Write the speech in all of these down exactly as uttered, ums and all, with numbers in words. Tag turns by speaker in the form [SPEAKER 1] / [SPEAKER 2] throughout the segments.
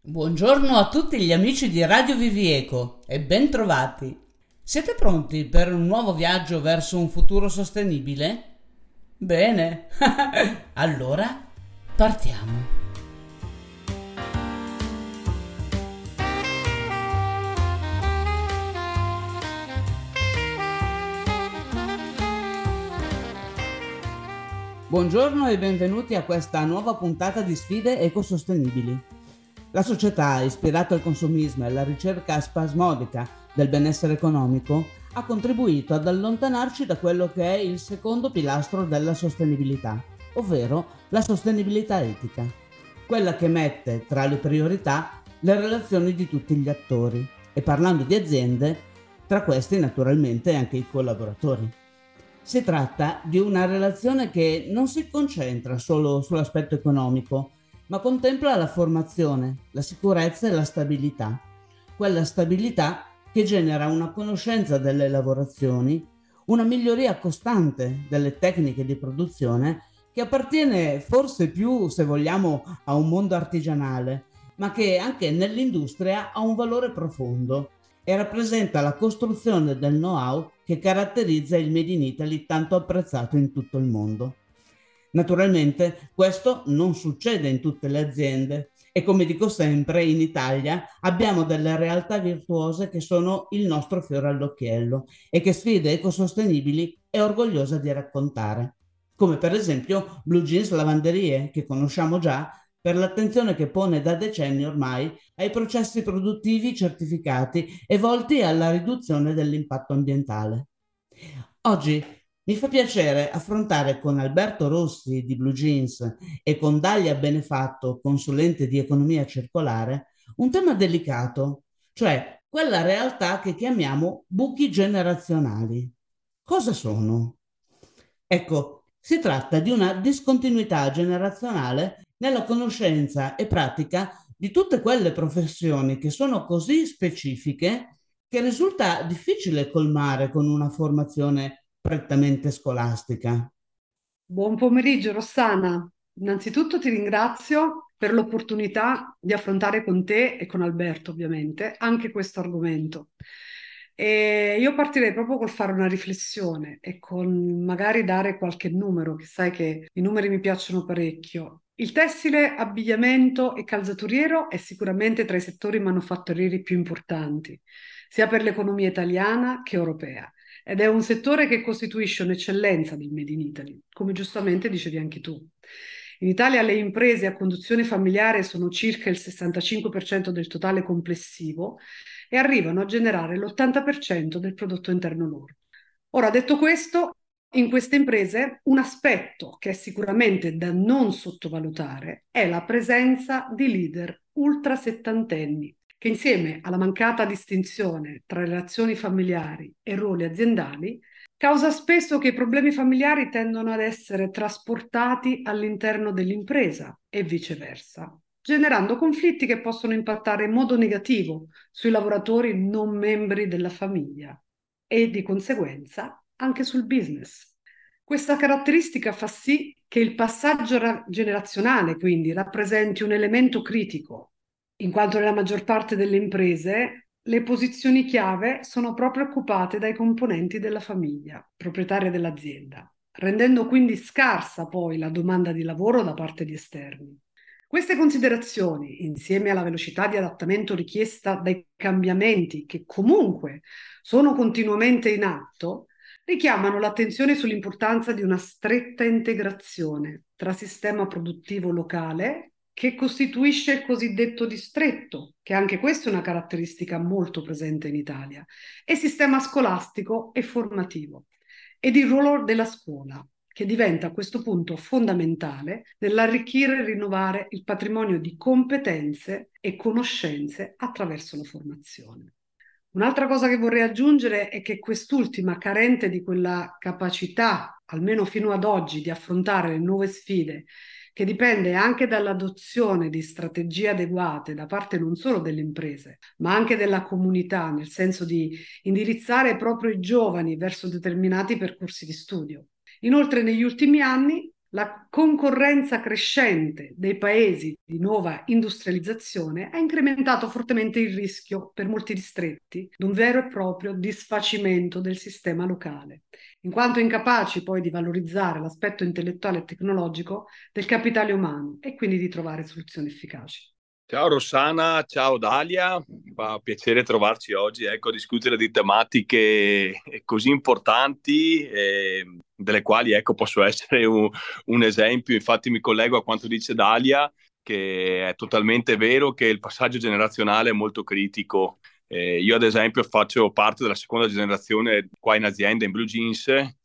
[SPEAKER 1] Buongiorno a tutti gli amici di Radio Vivieco e bentrovati. Siete pronti per un nuovo viaggio verso un futuro sostenibile? Bene, allora partiamo. Buongiorno e benvenuti a questa nuova puntata di Sfide ecosostenibili. La società, ispirata al consumismo e alla ricerca spasmodica del benessere economico, ha contribuito ad allontanarci da quello che è il secondo pilastro della sostenibilità, ovvero la sostenibilità etica, quella che mette tra le priorità le relazioni di tutti gli attori e, parlando di aziende, tra questi naturalmente anche i collaboratori. Si tratta di una relazione che non si concentra solo sull'aspetto economico, ma contempla la formazione, la sicurezza e la stabilità. Quella stabilità che genera una conoscenza delle lavorazioni, una miglioria costante delle tecniche di produzione, che appartiene forse più, se vogliamo, a un mondo artigianale, ma che anche nell'industria ha un valore profondo e rappresenta la costruzione del know-how che caratterizza il Made in Italy tanto apprezzato in tutto il mondo. Naturalmente questo non succede in tutte le aziende e, come dico sempre, in Italia abbiamo delle realtà virtuose che sono il nostro fiore all'occhiello e che Sfide Ecosostenibili è orgogliosa di raccontare, come per esempio Blue Jeans Lavanderie, che conosciamo già per l'attenzione che pone da decenni ormai ai processi produttivi certificati e volti alla riduzione dell'impatto ambientale. Oggi mi fa piacere affrontare con Alberto Rossi di Blue Jeans e con Dalia Benefatto, consulente di economia circolare, un tema delicato, cioè quella realtà che chiamiamo buchi generazionali. Cosa sono? Ecco, si tratta di una discontinuità generazionale nella conoscenza e pratica di tutte quelle professioni che sono così specifiche che risulta difficile colmare con una formazione prettamente scolastica.
[SPEAKER 2] Buon pomeriggio Rossana, innanzitutto ti ringrazio per l'opportunità di affrontare con te e con Alberto ovviamente anche questo argomento. E io partirei proprio col fare una riflessione e con magari dare qualche numero, che sai che i numeri mi piacciono parecchio. Il tessile, abbigliamento e calzaturiero è sicuramente tra i settori manufatturieri più importanti, sia per l'economia italiana che europea. Ed è un settore che costituisce un'eccellenza del Made in Italy, come giustamente dicevi anche tu. In Italia le imprese a conduzione familiare sono circa il sessantacinque per cento del totale complessivo e arrivano a generare l'ottanta per cento del prodotto interno lordo. Ora, detto questo, in queste imprese un aspetto che è sicuramente da non sottovalutare è la presenza di leader ultra settantenni che insieme alla mancata distinzione tra relazioni familiari e ruoli aziendali causa spesso che i problemi familiari tendono ad essere trasportati all'interno dell'impresa e viceversa, generando conflitti che possono impattare in modo negativo sui lavoratori non membri della famiglia e di conseguenza anche sul business. Questa caratteristica fa sì che il passaggio ra- generazionale quindi rappresenti un elemento critico, in quanto nella maggior parte delle imprese le posizioni chiave sono proprio occupate dai componenti della famiglia, proprietaria dell'azienda, rendendo quindi scarsa poi la domanda di lavoro da parte di esterni. Queste considerazioni, insieme alla velocità di adattamento richiesta dai cambiamenti che comunque sono continuamente in atto, richiamano l'attenzione sull'importanza di una stretta integrazione tra sistema produttivo locale, che costituisce il cosiddetto distretto, che anche questa è una caratteristica molto presente in Italia, e sistema scolastico e formativo, ed il ruolo della scuola, che diventa a questo punto fondamentale nell'arricchire e rinnovare il patrimonio di competenze e conoscenze attraverso la formazione. Un'altra cosa che vorrei aggiungere è che quest'ultima, carente di quella capacità, almeno fino ad oggi, di affrontare le nuove sfide, che dipende anche dall'adozione di strategie adeguate da parte non solo delle imprese, ma anche della comunità, nel senso di indirizzare proprio i giovani verso determinati percorsi di studio. Inoltre, negli ultimi anni La concorrenza crescente dei paesi di nuova industrializzazione ha incrementato fortemente il rischio per molti distretti di un vero e proprio disfacimento del sistema locale, in quanto incapaci poi di valorizzare l'aspetto intellettuale e tecnologico del capitale umano e quindi di trovare soluzioni efficaci.
[SPEAKER 3] Ciao Rossana, ciao Dalia, fa piacere trovarci oggi, ecco, a discutere di tematiche così importanti, eh, delle quali ecco, posso essere un, un esempio. Infatti mi collego a quanto dice Dalia, che è totalmente vero che il passaggio generazionale è molto critico. Eh, io ad esempio faccio parte della seconda generazione qua in azienda in Blue Jeans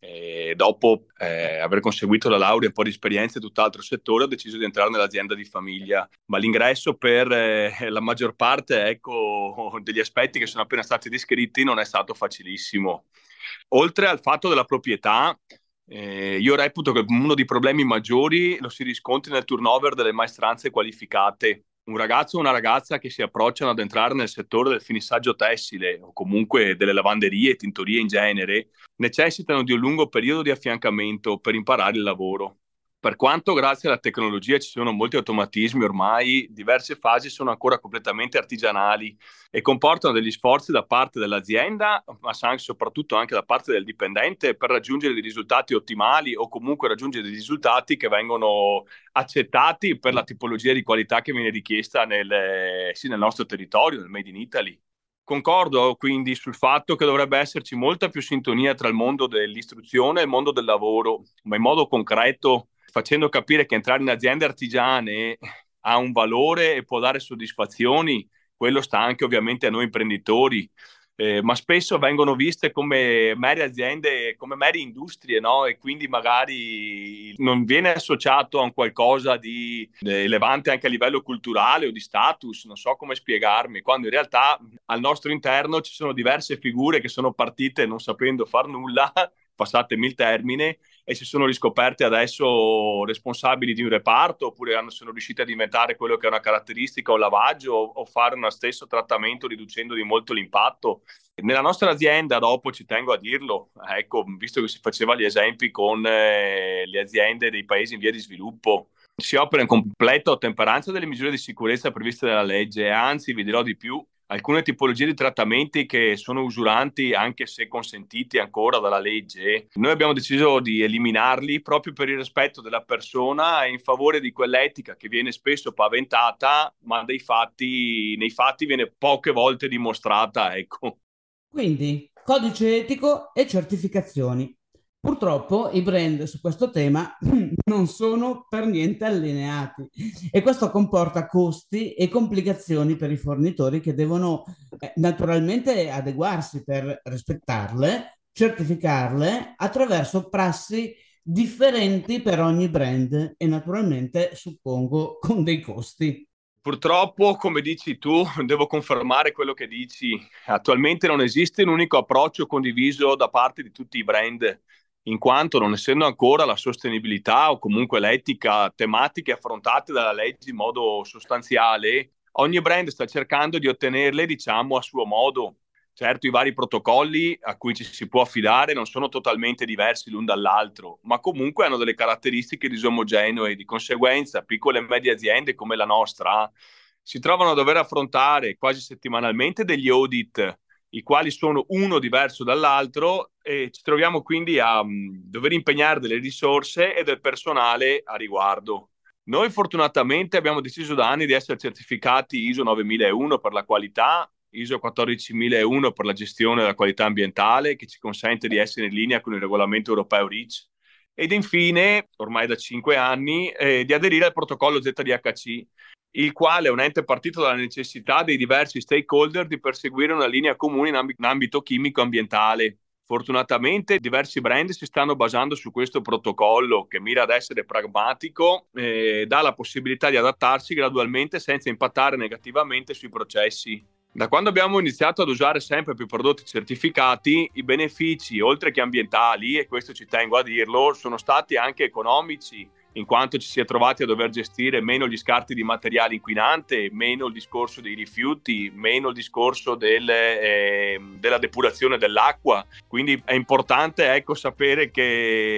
[SPEAKER 3] e dopo eh, aver conseguito la laurea e un po' di esperienza in tutt'altro settore ho deciso di entrare nell'azienda di famiglia, ma l'ingresso per eh, la maggior parte ecco, degli aspetti che sono appena stati descritti non è stato facilissimo. Oltre al fatto della proprietà, eh, io reputo che uno dei problemi maggiori lo si riscontri nel turnover delle maestranze qualificate. Un ragazzo o una ragazza che si approcciano ad entrare nel settore del finissaggio tessile o comunque delle lavanderie e tintorie in genere necessitano di un lungo periodo di affiancamento per imparare il lavoro. Per quanto grazie alla tecnologia ci sono molti automatismi ormai, diverse fasi sono ancora completamente artigianali e comportano degli sforzi da parte dell'azienda, ma soprattutto anche da parte del dipendente per raggiungere dei risultati ottimali o comunque raggiungere dei risultati che vengono accettati per la tipologia di qualità che viene richiesta nel, sì, nel nostro territorio, nel Made in Italy. Concordo quindi sul fatto che dovrebbe esserci molta più sintonia tra il mondo dell'istruzione e il mondo del lavoro, ma in modo concreto, facendo capire che entrare in aziende artigiane ha un valore e può dare soddisfazioni, quello sta anche ovviamente a noi imprenditori, eh, ma spesso vengono viste come mere aziende, come mere industrie, no? E quindi magari non viene associato a un qualcosa di elevante anche a livello culturale o di status, non so come spiegarmi, quando in realtà al nostro interno ci sono diverse figure che sono partite non sapendo far nulla, passatemi il termine, e si sono riscoperte adesso responsabili di un reparto oppure sono riusciti a diventare quello che è una caratteristica o lavaggio o, o fare uno stesso trattamento riducendo di molto l'impatto. Nella nostra azienda, dopo ci tengo a dirlo, ecco, visto che si faceva gli esempi con eh, le aziende dei paesi in via di sviluppo, si opera in completa ottemperanza delle misure di sicurezza previste dalla legge e anzi, vi dirò di più, alcune tipologie di trattamenti che sono usuranti anche se consentiti ancora dalla legge, noi abbiamo deciso di eliminarli proprio per il rispetto della persona e in favore di quell'etica che viene spesso paventata ma dei fatti, nei fatti viene poche volte dimostrata, ecco.
[SPEAKER 1] Quindi, codice etico e certificazioni. Purtroppo i brand su questo tema non sono per niente allineati e questo comporta costi e complicazioni per i fornitori che devono eh, naturalmente adeguarsi per rispettarle, certificarle attraverso prassi differenti per ogni brand e naturalmente suppongo con dei costi.
[SPEAKER 3] Purtroppo, come dici tu, devo confermare quello che dici. Attualmente non esiste un unico approccio condiviso da parte di tutti i brand, in quanto non essendo ancora la sostenibilità o comunque l'etica tematiche affrontate dalla legge in modo sostanziale, ogni brand sta cercando di ottenerle, diciamo, a suo modo. Certo, i vari protocolli a cui ci si può affidare non sono totalmente diversi l'un dall'altro, ma comunque hanno delle caratteristiche disomogenee e di conseguenza piccole e medie aziende come la nostra si trovano a dover affrontare quasi settimanalmente degli audit, i quali sono uno diverso dall'altro e ci troviamo quindi a um, dover impegnare delle risorse e del personale a riguardo. Noi fortunatamente abbiamo deciso da anni di essere certificati I S O novemilauno per la qualità, I S O quattordicimilauno per la gestione della qualità ambientale, che ci consente di essere in linea con il regolamento europeo REACH, ed infine, ormai da cinque anni, eh, di aderire al protocollo Z D H C, il quale è un ente partito dalla necessità dei diversi stakeholder di perseguire una linea comune in, amb- in ambito chimico ambientale. Fortunatamente diversi brand si stanno basando su questo protocollo che mira ad essere pragmatico e dà la possibilità di adattarsi gradualmente senza impattare negativamente sui processi. Da quando abbiamo iniziato ad usare sempre più prodotti certificati, i benefici, oltre che ambientali, e questo ci tengo a dirlo, sono stati anche economici, in quanto ci si è trovati a dover gestire meno gli scarti di materiale inquinante, meno il discorso dei rifiuti, meno il discorso del, eh, della depurazione dell'acqua. Quindi è importante, ecco, sapere che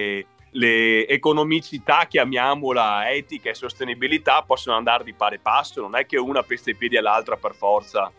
[SPEAKER 3] le economicità, chiamiamola, etica e sostenibilità possono andare di pari passo, non è che una pesta i piedi all'altra per forza.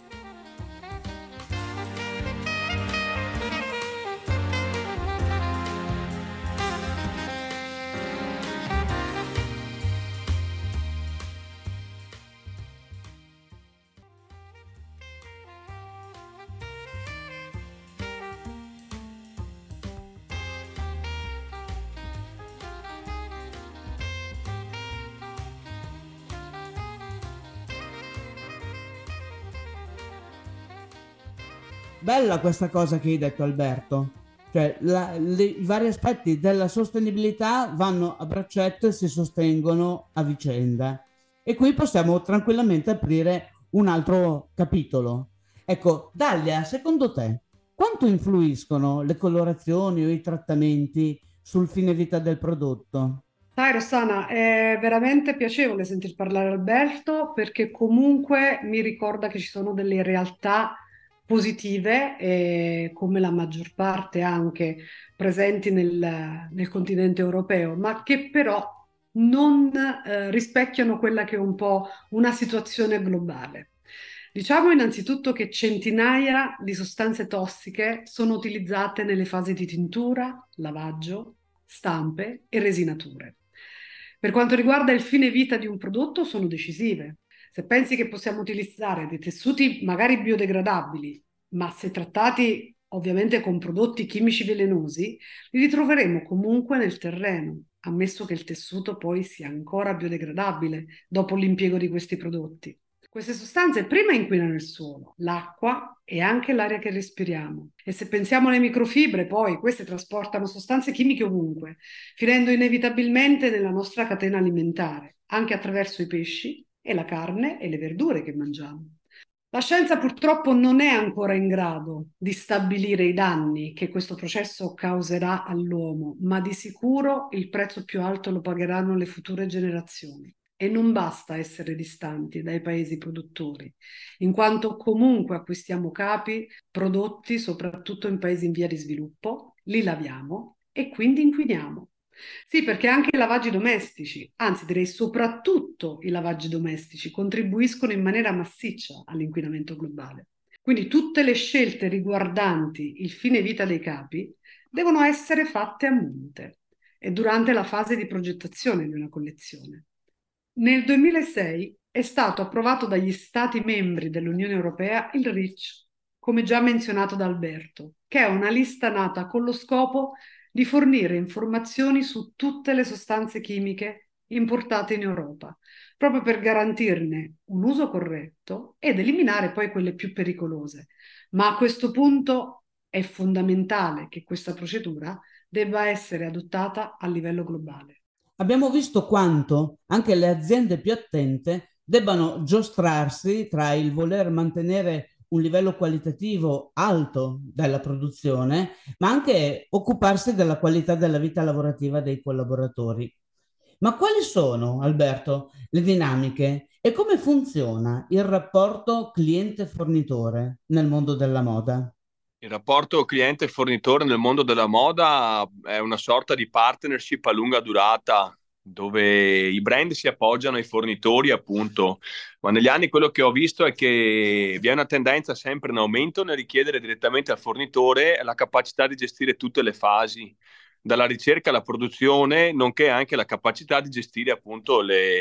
[SPEAKER 1] Bella questa cosa che hai detto, Alberto. Cioè, la- le- i vari aspetti della sostenibilità vanno a braccetto e si sostengono a vicenda. E qui possiamo tranquillamente aprire un altro capitolo. Ecco, Dalia, secondo te, quanto influiscono le colorazioni o i trattamenti sul fine vita del prodotto?
[SPEAKER 2] Sai, Rossana, è veramente piacevole sentir parlare Alberto perché comunque mi ricorda che ci sono delle realtà positive, eh, come la maggior parte anche presenti nel, nel continente europeo, ma che però non eh, rispecchiano quella che è un po' una situazione globale. Diciamo innanzitutto che centinaia di sostanze tossiche sono utilizzate nelle fasi di tintura, lavaggio, stampe e resinature. Per quanto riguarda il fine vita di un prodotto, sono decisive. Se pensi che possiamo utilizzare dei tessuti magari biodegradabili, ma se trattati ovviamente con prodotti chimici velenosi, li ritroveremo comunque nel terreno, ammesso che il tessuto poi sia ancora biodegradabile dopo l'impiego di questi prodotti. Queste sostanze prima inquinano il suolo, l'acqua e anche l'aria che respiriamo. E se pensiamo alle microfibre, poi queste trasportano sostanze chimiche ovunque, finendo inevitabilmente nella nostra catena alimentare, anche attraverso i pesci e la carne e le verdure che mangiamo. La scienza purtroppo non è ancora in grado di stabilire i danni che questo processo causerà all'uomo, ma di sicuro il prezzo più alto lo pagheranno le future generazioni. E non basta essere distanti dai paesi produttori, in quanto comunque acquistiamo capi prodotti soprattutto in paesi in via di sviluppo, li laviamo e quindi inquiniamo. Sì, perché anche i lavaggi domestici, anzi direi soprattutto i lavaggi domestici, contribuiscono in maniera massiccia all'inquinamento globale. Quindi tutte le scelte riguardanti il fine vita dei capi devono essere fatte a monte e durante la fase di progettazione di una collezione. Nel duemilasei è stato approvato dagli Stati membri dell'Unione Europea il REACH, come già menzionato da Alberto, che è una lista nata con lo scopo di fornire informazioni su tutte le sostanze chimiche importate in Europa, proprio per garantirne un uso corretto ed eliminare poi quelle più pericolose. Ma a questo punto è fondamentale che questa procedura debba essere adottata a livello globale.
[SPEAKER 1] Abbiamo visto quanto anche le aziende più attente debbano giostrarsi tra il voler mantenere un livello qualitativo alto della produzione, ma anche occuparsi della qualità della vita lavorativa dei collaboratori. Ma quali sono, Alberto, le dinamiche e come funziona il rapporto cliente-fornitore nel mondo della moda?
[SPEAKER 3] Il rapporto cliente-fornitore nel mondo della moda è una sorta di partnership a lunga durata dove i brand si appoggiano ai fornitori, appunto, ma negli anni quello che ho visto è che vi è una tendenza sempre in aumento nel richiedere direttamente al fornitore la capacità di gestire tutte le fasi, dalla ricerca alla produzione, nonché anche la capacità di gestire appunto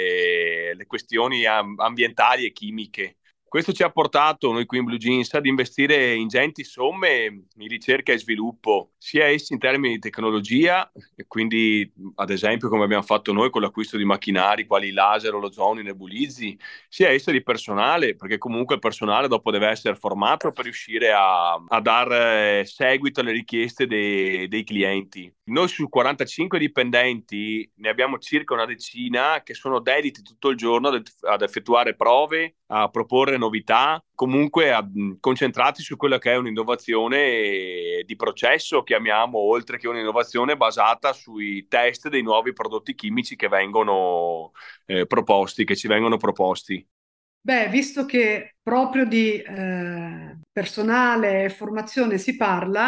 [SPEAKER 3] le, le questioni am- ambientali e chimiche. Questo ci ha portato, noi qui in Blue Jeans, ad investire ingenti somme in ricerca e sviluppo, sia essi in termini di tecnologia, e quindi ad esempio come abbiamo fatto noi con l'acquisto di macchinari quali i laser o l'ozono, i nebulizzi, sia esso di personale, perché comunque il personale dopo deve essere formato per riuscire a, a dar seguito alle richieste dei, dei clienti. Noi su quarantacinque dipendenti ne abbiamo circa una decina che sono dediti tutto il giorno ad, ad effettuare prove, a proporre novità, comunque a, mh, concentrati su quella che è un'innovazione di processo, chiamiamo, oltre che un'innovazione basata sui test dei nuovi prodotti chimici che vengono eh, proposti, che ci vengono proposti.
[SPEAKER 2] Beh, visto che proprio di eh, personale e formazione si parla,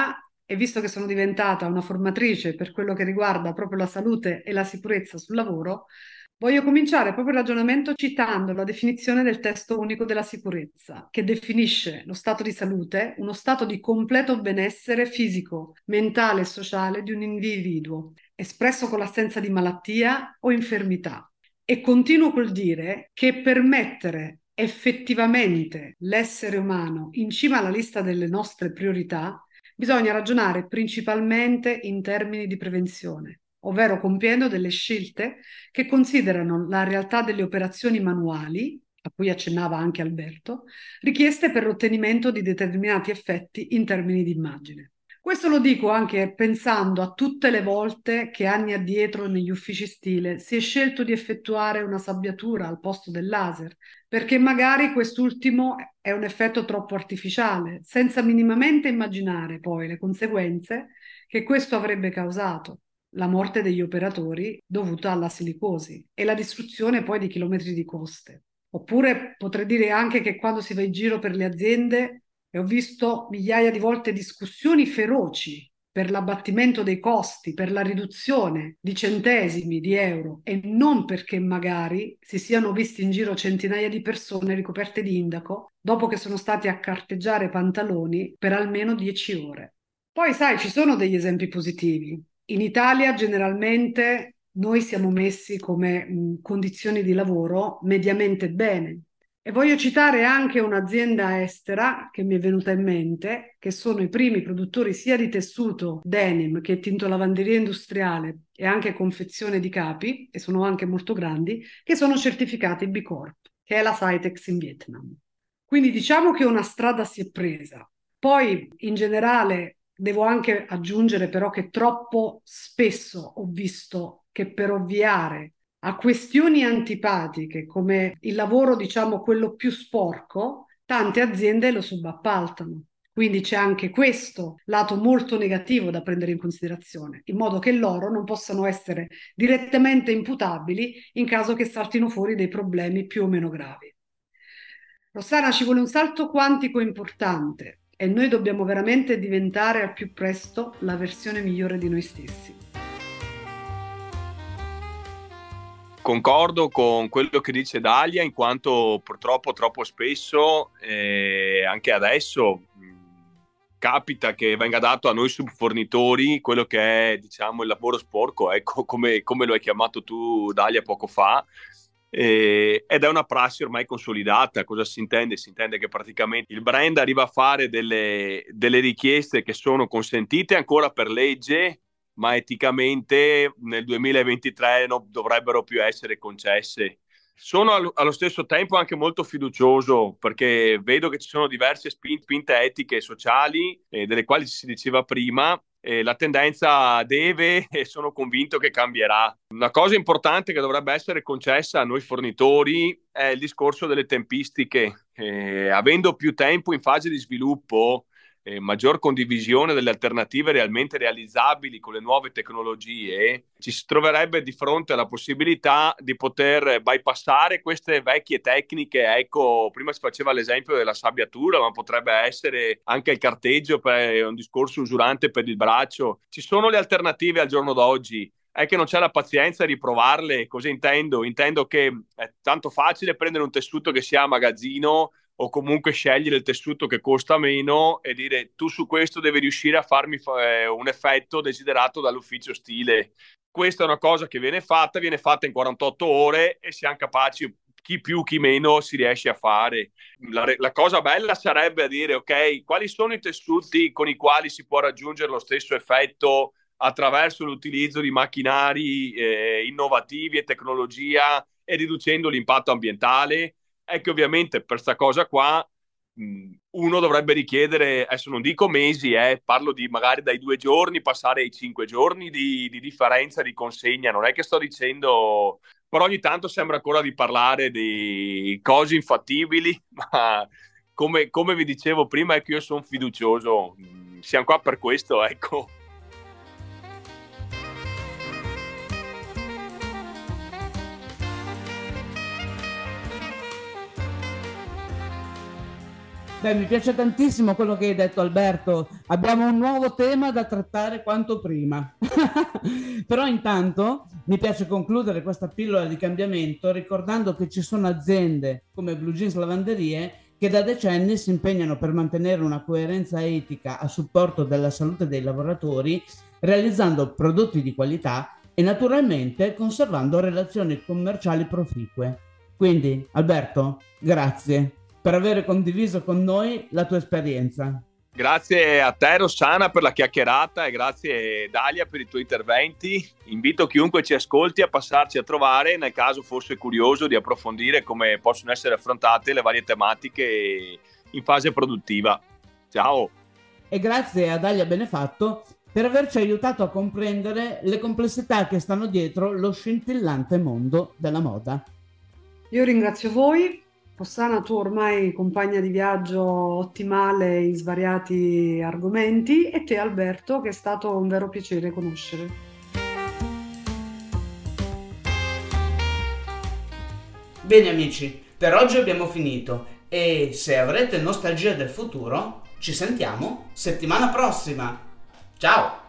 [SPEAKER 2] e visto che sono diventata una formatrice per quello che riguarda proprio la salute e la sicurezza sul lavoro, voglio cominciare proprio il ragionamento citando la definizione del testo unico della sicurezza, che definisce lo stato di salute, uno stato di completo benessere fisico, mentale e sociale di un individuo, espresso con l'assenza di malattia o infermità. E continuo col dire che per mettere effettivamente l'essere umano in cima alla lista delle nostre priorità, bisogna ragionare principalmente in termini di prevenzione, ovvero compiendo delle scelte che considerano la realtà delle operazioni manuali, a cui accennava anche Alberto, richieste per l'ottenimento di determinati effetti in termini di immagine. Questo lo dico anche pensando a tutte le volte che anni addietro negli uffici stile si è scelto di effettuare una sabbiatura al posto del laser, perché magari quest'ultimo è un effetto troppo artificiale, senza minimamente immaginare poi le conseguenze che questo avrebbe causato. La morte degli operatori dovuta alla silicosi e la distruzione poi di chilometri di coste. Oppure potrei dire anche che quando si va in giro per le aziende e ho visto migliaia di volte discussioni feroci per l'abbattimento dei costi, per la riduzione di centesimi di euro e non perché magari si siano visti in giro centinaia di persone ricoperte di indaco dopo che sono stati a carteggiare pantaloni per almeno dieci ore. Poi sai, ci sono degli esempi positivi. In Italia generalmente noi siamo messi come mh, condizioni di lavoro mediamente bene. E voglio citare anche un'azienda estera che mi è venuta in mente, che sono i primi produttori sia di tessuto denim che tintolavanderia industriale e anche confezione di capi, e sono anche molto grandi, che sono certificati B Corp, che è la Cytex in Vietnam. Quindi diciamo che una strada si è presa. Poi in generale devo anche aggiungere però che troppo spesso ho visto che per ovviare a questioni antipatiche come il lavoro, diciamo, quello più sporco, tante aziende lo subappaltano. Quindi c'è anche questo lato molto negativo da prendere in considerazione, in modo che loro non possano essere direttamente imputabili in caso che saltino fuori dei problemi più o meno gravi. Rossana, ci vuole un salto quantico importante e noi dobbiamo veramente diventare al più presto la versione migliore di noi stessi.
[SPEAKER 3] Concordo con quello che dice Dalia, in quanto purtroppo troppo spesso, eh, anche adesso, mh, capita che venga dato a noi subfornitori quello che è, diciamo, il lavoro sporco, ecco, come, come lo hai chiamato tu, Dalia, poco fa, eh, ed è una prassi ormai consolidata. Cosa si intende? Si intende che praticamente il brand arriva a fare delle, delle richieste che sono consentite ancora per legge, ma eticamente nel duemilaventitré non dovrebbero più essere concesse. Sono allo stesso tempo anche molto fiducioso perché vedo che ci sono diverse spinte etiche e sociali, eh, delle quali si diceva prima, e la tendenza deve e sono convinto che cambierà. Una cosa importante che dovrebbe essere concessa a noi fornitori è il discorso delle tempistiche. Eh, avendo più tempo in fase di sviluppo, Eh, maggior condivisione delle alternative realmente realizzabili con le nuove tecnologie, ci si troverebbe di fronte alla possibilità di poter bypassare queste vecchie tecniche. Ecco, prima si faceva l'esempio della sabbiatura, ma potrebbe essere anche il carteggio, per un discorso usurante per il braccio. Ci sono le alternative al giorno d'oggi. È che non c'è la pazienza di provarle. Cosa intendo? Intendo che è tanto facile prendere un tessuto che sia a magazzino o comunque scegliere il tessuto che costa meno e dire tu su questo devi riuscire a farmi fa- un effetto desiderato dall'ufficio stile. Questa è una cosa che viene fatta, viene fatta in quarantotto ore e siamo capaci, chi più chi meno si riesce a fare. La, la cosa bella sarebbe a dire ok, quali sono i tessuti con i quali si può raggiungere lo stesso effetto attraverso l'utilizzo di macchinari eh, innovativi e tecnologia e riducendo l'impatto ambientale. È che ovviamente per questa cosa qua mh, uno dovrebbe richiedere, adesso non dico mesi, eh, parlo di magari dai due giorni passare ai cinque giorni di, di differenza di consegna. Non è che sto dicendo, però ogni tanto sembra ancora di parlare di cose infattibili, ma come, come vi dicevo prima è che io sono fiducioso, siamo qua per questo, ecco.
[SPEAKER 1] Beh, mi piace tantissimo quello che hai detto, Alberto. Abbiamo un nuovo tema da trattare quanto prima. Però intanto mi piace concludere questa pillola di cambiamento ricordando che ci sono aziende come Blue Jeans Lavanderie che da decenni si impegnano per mantenere una coerenza etica a supporto della salute dei lavoratori, realizzando prodotti di qualità e naturalmente conservando relazioni commerciali proficue. Quindi, Alberto, grazie per aver condiviso con noi la tua esperienza.
[SPEAKER 3] Grazie a te Rossana per la chiacchierata e grazie Dalia per i tuoi interventi. Invito chiunque ci ascolti a passarci a trovare nel caso fosse curioso di approfondire come possono essere affrontate le varie tematiche in fase produttiva. Ciao!
[SPEAKER 1] E grazie a Dalia Benefatto per averci aiutato a comprendere le complessità che stanno dietro lo scintillante mondo della moda.
[SPEAKER 2] Io ringrazio voi. Rossana, tu ormai compagna di viaggio ottimale in svariati argomenti, e te Alberto, che è stato un vero piacere conoscere.
[SPEAKER 1] Bene amici, per oggi abbiamo finito e se avrete nostalgia del futuro, ci sentiamo settimana prossima. Ciao!